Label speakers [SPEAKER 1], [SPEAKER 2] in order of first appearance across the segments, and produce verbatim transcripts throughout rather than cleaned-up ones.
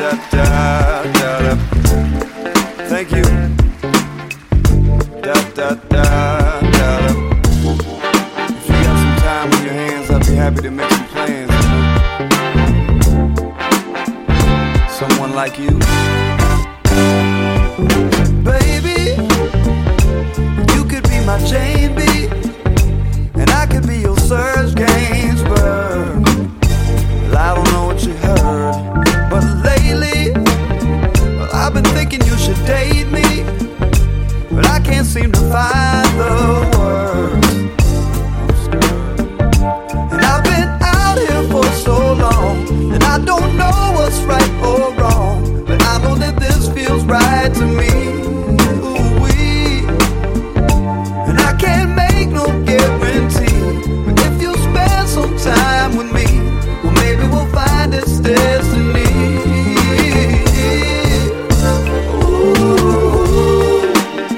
[SPEAKER 1] da da da da. Thank you. Da da da da da. If you got some time on your hands, I'd be happy to make some plans. Someone like you, baby. You could be my Jane B, and I could be your Serge Gainsbourg. Well, I don't know what you heard, but lately, well, I've been thinking you should date me, but I can't seem to find the words. And I've been out here for so long, and I don't know what's right or wrong, but I know that this feels right to me. Ooh-wee. And I can't make no guarantee, but if you spend some time with me, well, maybe we'll find it's destiny. Ooh.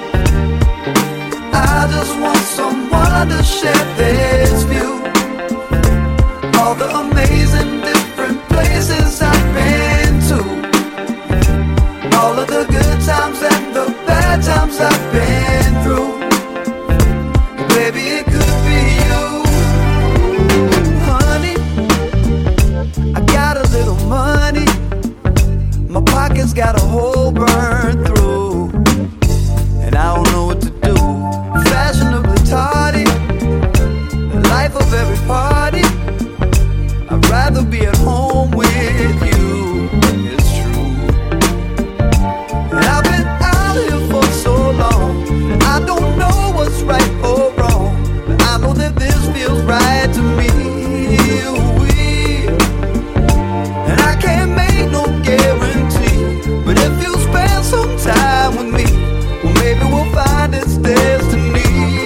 [SPEAKER 1] I just want someone to share this view, all the amazing different places I've been to, all of the good times and the bad times I've been through. Baby, it could be you, honey. I got a little money, my pocket's got a hole burned through, and I don't know what to do. Fashionably tardy, the life of every party. I'd rather be at home with you, it's true. And I've been out here for so long, and I don't know what's right or wrong, but I know that this feels right to me. Ooh-wee. And I can't make no guarantee, but if you spend some time with me, well, maybe we'll find it's destiny.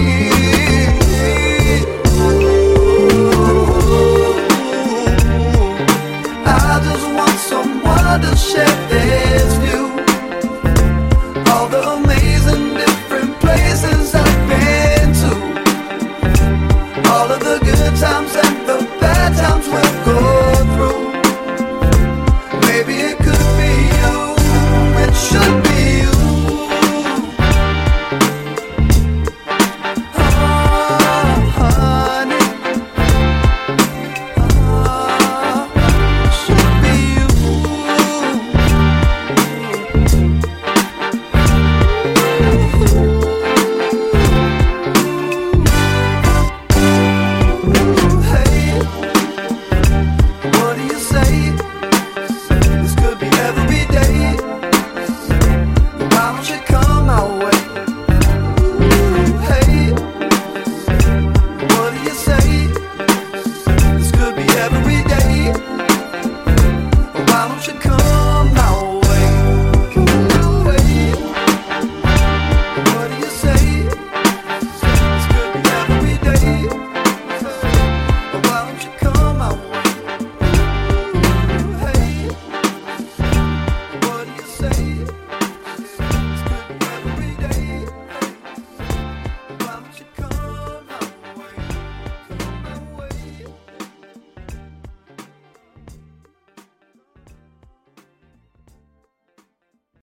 [SPEAKER 1] I just want someone to share this view, all the amazing different places I've been to, all of the good times and the bad times we'll go through. Maybe it could be you, it should be you. Oh, honey, oh, it should be you. Hey, what do you say? This could be